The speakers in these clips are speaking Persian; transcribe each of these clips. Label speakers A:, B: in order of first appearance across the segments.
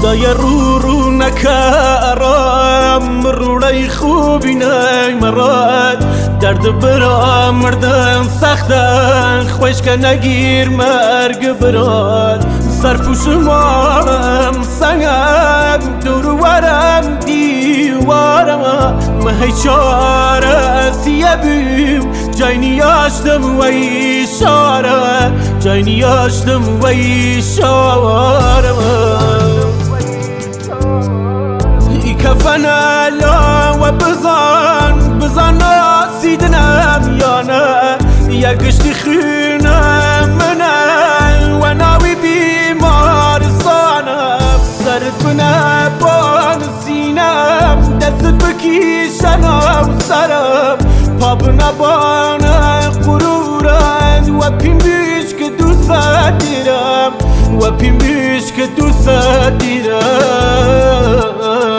A: خدای رو نکرم روڑای خوبی نی مراد درد برام مردن سختن خوش که نگیر مرگ براد سرپوش مارم سنگم دور ورم دیوارم مهی چاره سیه بیم جای نیاشتم و ایشاره جای نیاشتم و ایشاره ای کفن الا و بزان ناسیدنم یا نه یا گشتی خونم منه و ناوی بیمارستانم سرت بنه بان سینم دستت بکیشنم سرم پا بنه بان غرورم و پیم بیش که دوست دیرم و پیم بیش که دوست دیرم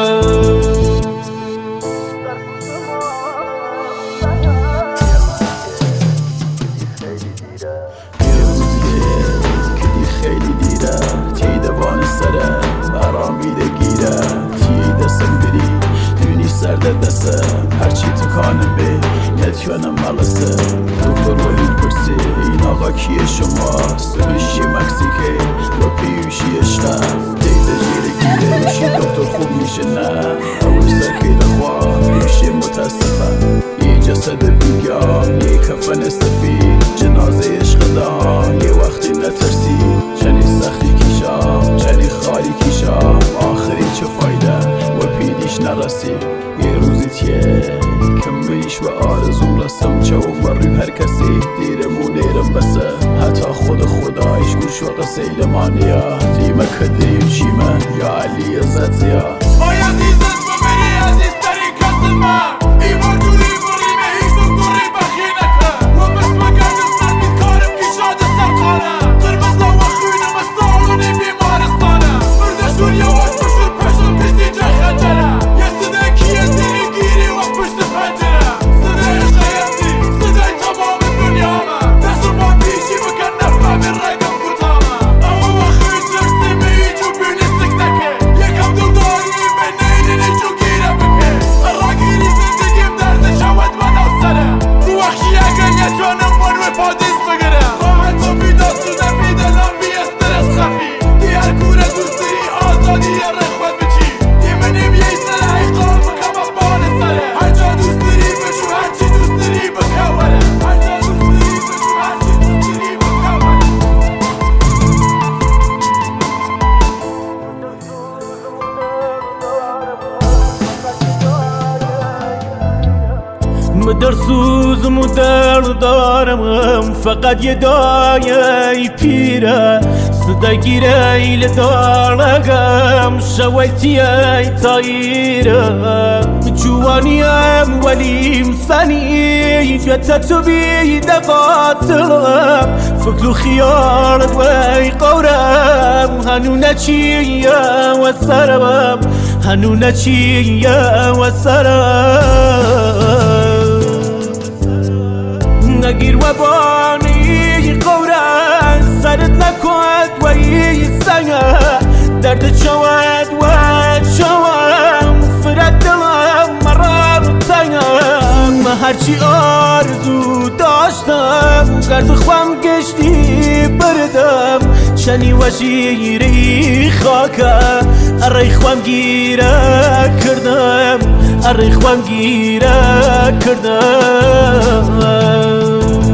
B: خیلی دیره تی دوان سرم آرامیده گیره تی دستم بری دونی سرد دستم هرچی تکانم بی نتیانم مالسه دکتر وحید پرسی این آقا کیه شماست میشی مکسیکی و پیوشی اشتم دیده جیره گیره میشی دکتر خوب میشه نه اوش سرکیده خواه میشی متاسفم یه جسد بیگان یه کفن استفید جنازه عشق دان یه وقتی نترسی چنی سختی کیشام چنی خالی کیشام آخری چه فایده و پیدیش نرسی یه روزی تیه کم بیش و آرزوم رسم چه و روی هر کسی دیرمو نیرم بسه حتی خدایش گوش و قصیل مانیا دیمه کدریم چیمه یا علی عزت زیاد
C: آی عزیزت ببری عزیزترین کس من ای برجوری بریمه هیچ دکتری بخیه نکن و بس مگرد سر بیکارم کشاد سرخانه قرمزه و خونم استعالونی بیمارستانه بردشون یواش بشون پشم پشتی جای خنجره یه صدای کیه دیری گیری و پشت پنجره صدای عشق حیاتی صدای تمام دنیا من دستم با پیشی بکن نفهم رایدم بوتامه اما و خیلی ترسیمه ایجو بیونیستک نکه یکم دلداری به نیلینی جو گیره بکه راگیری زندگیم درد شود و نوسره تو وخشی اگر یه جانم بانوی پادیس بگره خواهد تو بیداستونه بیدلان بی استرس خفی دی هر کوره دوستری آزادی یه رخوت بچی دی منیم یه سره ای قرار بکم بان سره هر جا دوستری بشو هرچی دوستری بکوره هر جا دوستری بشو هرچی دوستری بکوره
A: مدر سوزم و درد دارم فقط یه دایه پیره صدا گیره ایل دارم شویتی ای تاییره جوانیم ولیم سنی جتا تو بیده قاتلم فکر و خیالت وی قورم هنو نچیه و سرم هنو نچیه و سرم نگیر و بانی قورن سرت نکند و ای سنگه درد چود و چوم فرد دلم مرار تنگم هرچی آرزو داشتم گرد خوام گشتی بردم چنی و شیری خاکه اری خوام گیره کردم اری خوام گیره کردم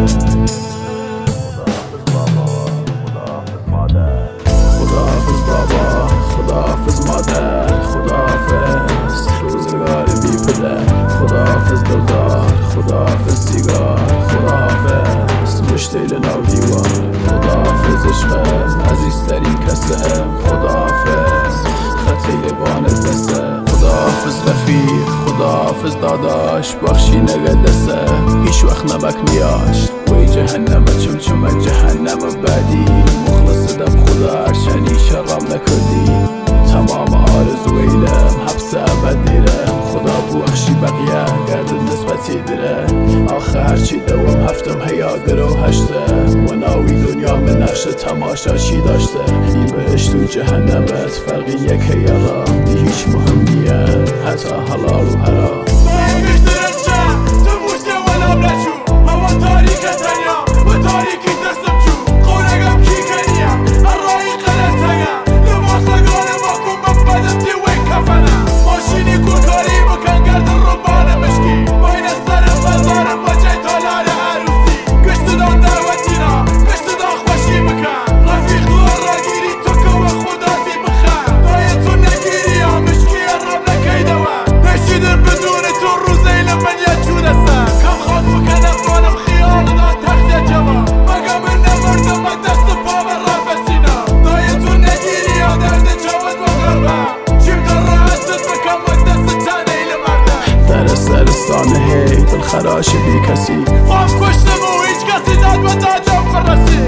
B: خداحافظ بابا خداحافظ مادر خداحافظ روزگار بی پدر خداحافظ دلدار خداحافظ سیگار خداحافظ مشتیل نو دیوار خداحافظ عشقم عزیزترین کسم خداحافظ خطه بانت دسته خداحافظ رفیق خداحافظ داداش بخشی نگه دسته هیچ وقت نمک نیاش وی جهنم چمچم جهنم بعدی مخلص دم خدا شنی شرم نکردی تمام آرزو ایلم حبس ابد دیرم خدا بخشی بقیه گرد نسبتی دیره آخه هرچی دوام هفتم هیا گرو هشته و ناوی دنیا آدم نقش تماشاچی داشته این بهشت و جهنمت فرقی یکه یلا هیچ مهم نیه حتی حلال و حرام سرستان هی دلخراش بی کسی
C: خواهم کشتم و هیچ کسی داد و دادم فرسی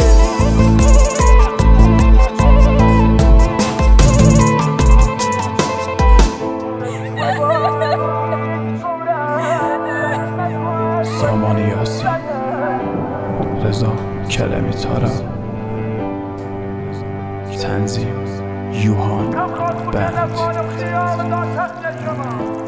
B: سامان یاسی رضا کلمی تارا تنظیم یوهان بند